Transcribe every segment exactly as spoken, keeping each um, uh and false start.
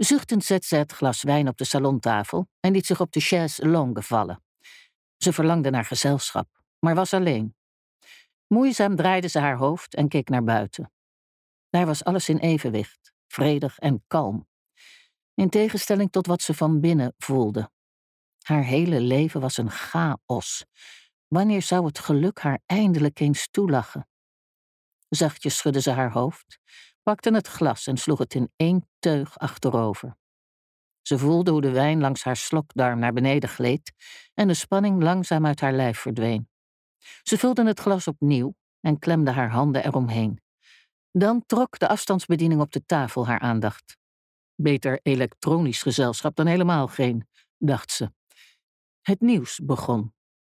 Zuchtend zette ze het glas wijn op de salontafel en liet zich op de chaise longue vallen. Ze verlangde naar gezelschap, maar was alleen. Moeizaam draaide ze haar hoofd en keek naar buiten. Daar was alles in evenwicht, vredig en kalm. In tegenstelling tot wat ze van binnen voelde. Haar hele leven was een chaos. Wanneer zou het geluk haar eindelijk eens toelachen? Zachtjes schudde ze haar hoofd, pakte het glas en sloeg het in één teug achterover. Ze voelde hoe de wijn langs haar slokdarm naar beneden gleed en de spanning langzaam uit haar lijf verdween. Ze vulde het glas opnieuw en klemde haar handen eromheen. Dan trok de afstandsbediening op de tafel haar aandacht. Beter elektronisch gezelschap dan helemaal geen, dacht ze. Het nieuws begon.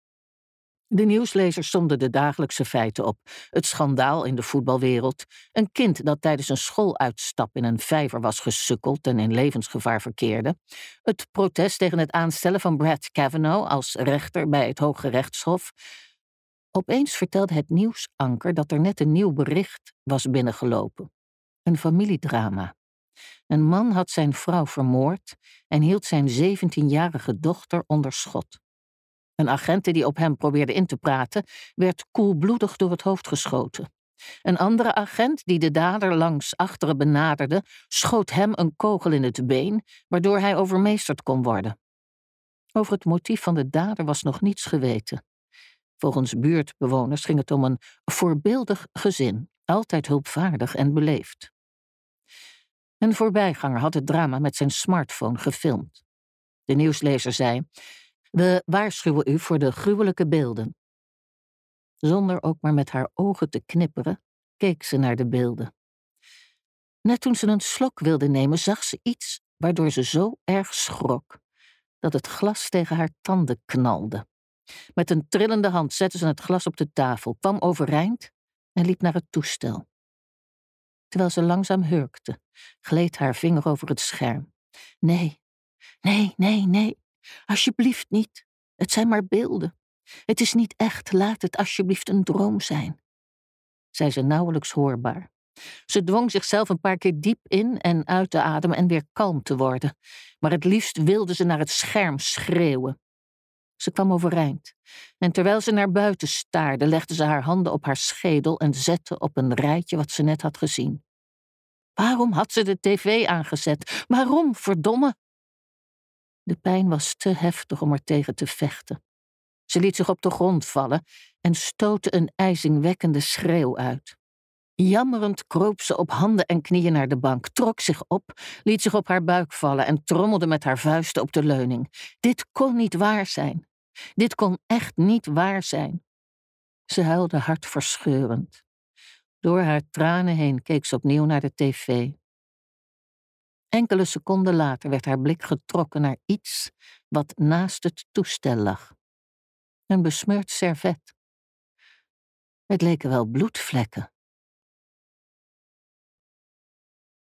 De nieuwslezers somden de dagelijkse feiten op. Het schandaal in de voetbalwereld. Een kind dat tijdens een schooluitstap in een vijver was gesukkeld en in levensgevaar verkeerde. Het protest tegen het aanstellen van Brett Kavanaugh als rechter bij het Hoge Rechtshof. Opeens vertelde het nieuwsanker dat er net een nieuw bericht was binnengelopen. Een familiedrama. Een man had zijn vrouw vermoord en hield zijn zeventienjarige dochter onder schot. Een agent die op hem probeerde in te praten, werd koelbloedig door het hoofd geschoten. Een andere agent, die de dader langs achteren benaderde, schoot hem een kogel in het been, waardoor hij overmeesterd kon worden. Over het motief van de dader was nog niets geweten. Volgens buurtbewoners ging het om een voorbeeldig gezin, altijd hulpvaardig en beleefd. Een voorbijganger had het drama met zijn smartphone gefilmd. De nieuwslezer zei: "We waarschuwen u voor de gruwelijke beelden." Zonder ook maar met haar ogen te knipperen, keek ze naar de beelden. Net toen ze een slok wilde nemen, zag ze iets waardoor ze zo erg schrok dat het glas tegen haar tanden knalde. Met een trillende hand zette ze het glas op de tafel, kwam overeind en liep naar het toestel. Terwijl ze langzaam hurkte, gleed haar vinger over het scherm. Nee, nee, nee, nee, alsjeblieft niet. Het zijn maar beelden. Het is niet echt, laat het alsjeblieft een droom zijn, zei ze nauwelijks hoorbaar. Ze dwong zichzelf een paar keer diep in en uit te ademen en weer kalm te worden, maar het liefst wilde ze naar het scherm schreeuwen. Ze kwam overeind en terwijl ze naar buiten staarde, legde ze haar handen op haar schedel en zette op een rijtje wat ze net had gezien. Waarom had ze de tv aangezet? Waarom, verdomme? De pijn was te heftig om er tegen te vechten. Ze liet zich op de grond vallen en stootte een ijzingwekkende schreeuw uit. Jammerend kroop ze op handen en knieën naar de bank, trok zich op, liet zich op haar buik vallen en trommelde met haar vuisten op de leuning. Dit kon niet waar zijn. Dit kon echt niet waar zijn. Ze huilde hartverscheurend. Door haar tranen heen keek ze opnieuw naar de tv. Enkele seconden later werd haar blik getrokken naar iets wat naast het toestel lag. Een besmeurd servet. Het leken wel bloedvlekken.